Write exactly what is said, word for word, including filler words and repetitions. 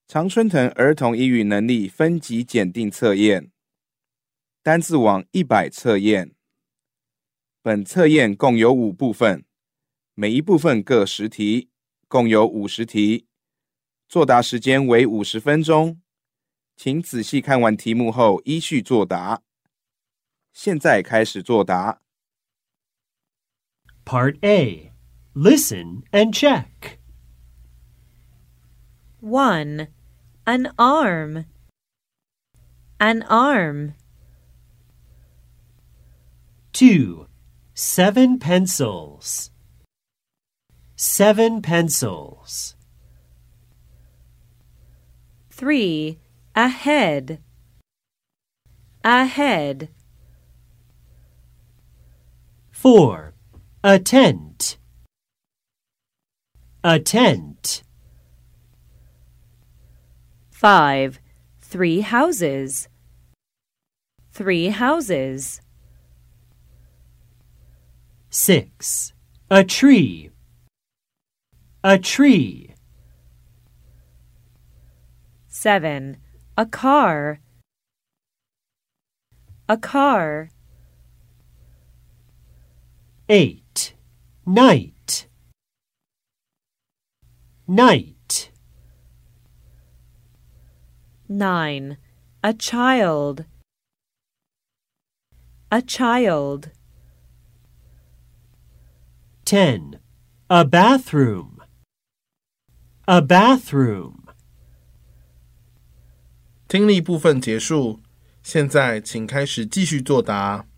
常春藤儿童英语能力分级检定测验，单字网一百测验。本测验共有五部分，每一部分各十题，共有五十题，作答时间为五十分钟。请仔细看完题目后依序作答。现在开始作答。 Part A. Listen and check. one. An arm. An arm. two. Seven pencils. Seven pencils. three. A head. A head. four. A tent. A tent. five. Three houses. Three houses. six. A tree. A tree. seven. A car. A car. eight. Night. Night. nine. A child. A child. ten. A bathroom. A bathroom. 听力部分结束，现在请开始继续作答。